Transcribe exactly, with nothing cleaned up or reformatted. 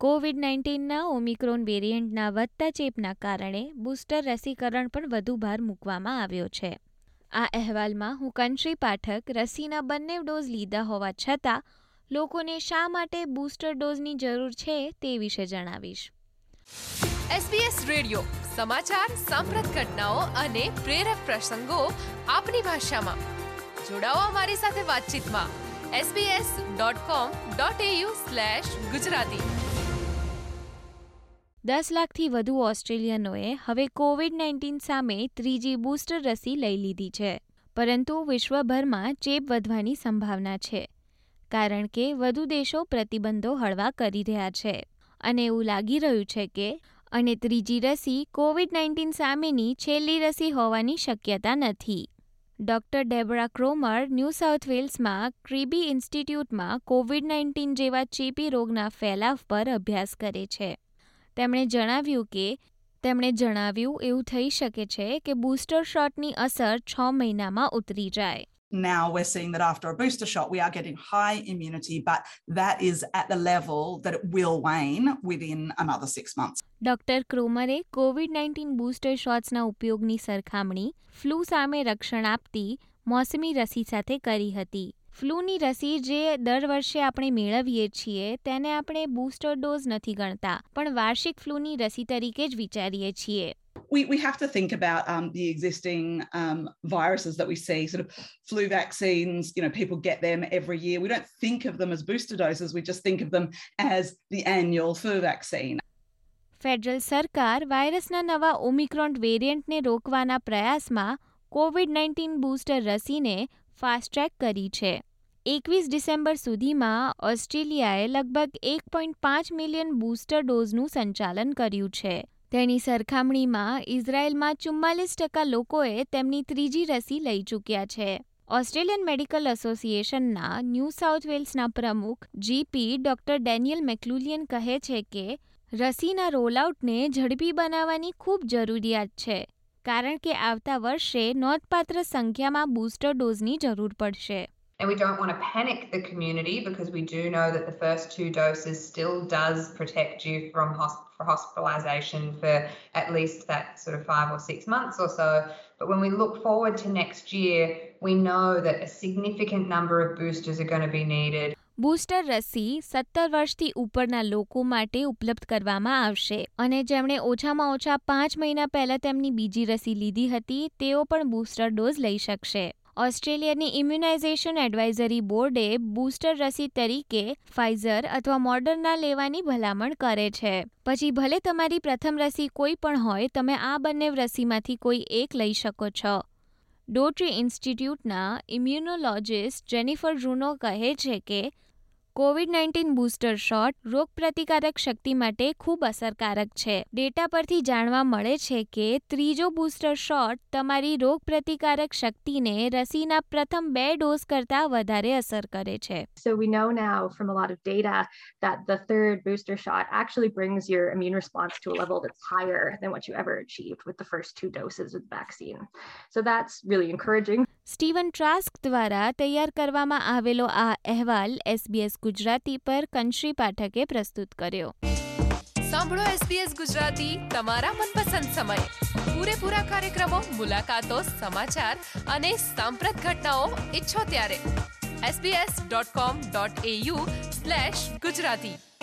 Covid નાઇન્ટીનના Omicron વેરિયન્ટના વધતા ચેપના કારણે બૂસ્ટર રસીકરણ પર વધુ ભાર મૂકવામાં આવ્યો છે. આ અહેવાલમાં હું કંશ્રી પાઠક રસીના બંને ડોઝ લીધા હોવા છતાં લોકોને શા માટે બૂસ્ટર ડોઝની જરૂર છે તે વિશે જણાવીશ. એસબીએસ રેડિયો સમાચાર, સાંપ્રત ઘટનાઓ અને પ્રેરક પ્રસંગો આપની ભાષામાં. જોડાઓ અમારી સાથે વાતચીતમાં SBS dot com dot AU slash Gujarati. દસ લાખથી વધુ ઓસ્ટ્રેલિયનોએ હવે કોવિડ નાઇન્ટીન સામે ત્રીજી બૂસ્ટર રસી લઈ લીધી છે, પરંતુ વિશ્વભરમાં ચેપ વધવાની સંભાવના છે, કારણ કે વધુ દેશો પ્રતિબંધો હળવા કરી રહ્યા છે અને એવું લાગી રહ્યું છે કે અને ત્રીજી રસી કોવિડ નાઇન્ટીન સામેની છેલ્લી રસી હોવાની શક્યતા નથી. Doctor Debra Cromer New South વેલ્સમાં ક્રીબી ઇન્સ્ટિટ્યૂટમાં કોવિડ નાઇન્ટીન જેવા ચેપી રોગના ફેલાવ પર અભ્યાસ કરે છે. તેમણે જણાવ્યું કે તેમણે જણાવ્યું એવું થઈ શકે છે કે બૂસ્ટર શોટની અસર છ મહિનામાં ઉતરી જાય. Now we're seeing that after a booster shot, we are getting high immunity, but that is at the level that it will wane within another six months. Doctor ક્રોમરે કોવિડ નાઇન્ટીન બૂસ્ટર શોટ્સના ઉપયોગની સરખામણી flu સામે રક્ષણ આપતી મોસમી રસી સાથે કરી હતી. ફ્લૂની રસી જે દર વર્ષે આપણે મેળવીએ છીએ તેને આપણે બૂસ્ટર ડોઝ નથી ગણતા, પણ વાર્ષિક ફ્લૂની રસી તરીકે જ વિચારીએ છીએ. We we have to think about um, the existing um, viruses that we see, sort of flu vaccines, you know, people get them every year. We don't think of them as booster doses, we just think of them as the annual flu vaccine. ફેડરલ સરકાર વાયરસના નવા omicron વેરિયન્ટને રોકવાના પ્રયાસમાં COVID nineteen booster રસીને fast track કરી છે. એકવીસ ડિસેમ્બર સુધીમાં ઓસ્ટ્રેલિયાએ લગભગ એક પોઈન્ટ પાંચ મિલિયન બૂસ્ટર ડોઝનું સંચાલન કર્યું છે. તેની સરખામણીમાં ઇઝરાયેલમાં ચુમ્માલીસ ટકા લોકોએ તેમની ત્રીજી રસી લઈ ચૂક્યા છે. ઓસ્ટ્રેલિયન મેડિકલ એસોસિએશનના ન્યૂ સાઉથ વેલ્સના પ્રમુખ જીપી ડોક્ટર ડેનિયલ મેકલુલિયન કહે છે કે રસીના રોલઆઉટને ઝડપી બનાવવાની ખૂબ જરૂરિયાત છે, કારણ કે આવતા વર્ષે નોંધપાત્ર સંખ્યામાં બૂસ્ટર ડોઝની જરૂર પડશે. And we don't want to panic the community because we do know that the first two doses still does protect you from hosp- for hospitalisation for at least that sort of five or six months or so. But when we look forward to next year, we know that a significant number of boosters are going to be needed. Booster રસી સત્તર વર્ષથી ઉપરના લોકો માટે ઉપલબ્ધ કરવામાં આવશે અને જેમણે ઓછામાં ઓછા પાંચ મહિના પહેલા તેમની બીજી રસી લીધી હતી તેઓ પણ બૂસ્ટર ડોઝ લઈ શકશે. ઓસ્ટ્રેલિયાની ઇમ્યુનાઇઝેશન એડવાઇઝરી બોર્ડે બૂસ્ટર રસી તરીકે ફાઇઝર અથવા મોડર્ના લેવાની ભલામણ કરે છે. પછી ભલે તમારી પ્રથમ રસી કોઈ પણ હોય, તમે આ બંને રસીમાંથી કોઈ એક લઈ શકો છો. ડોટ્રી ઇન્સ્ટિટ્યૂટના ઇમ્યુનોલોજિસ્ટ જેનિફર રુનો કહે છે કે કોવિડ નાઇન્ટીન બૂસ્ટર શોટ રોગપ્રતિકારક શક્તિ માટે ખૂબ અસરકારક છે. ડેટા પરથી જાણવા મળે છે કે ત્રીજો બૂસ્ટર શોટ તમારી રોગપ્રતિકારક શક્તિને રસીના પ્રથમ બે ડોઝ કરતાં વધારે અસર કરે છે. So we know now from a lot of data that the third booster shot actually brings your immune response to a level that's higher than what you ever achieved with the first two doses of the vaccine. So that's really encouraging. Steven Trask દ્વારા તૈયાર કરવામાં આવેલો આ અહેવાલ SBS Gujarati પર કંશ્રી પાઠકે પ્રસ્તુત કર્યો. સાંભળો એસબીએસ ગુજરાતી તમારા મનપસંદ સમયે. પૂરેપૂરા કાર્યક્રમો, મુલાકાતો, સમાચાર અને સાંપ્રત ઘટનાઓ ઈચ્છો ત્યારે SBS dot com dot AU slash Gujarati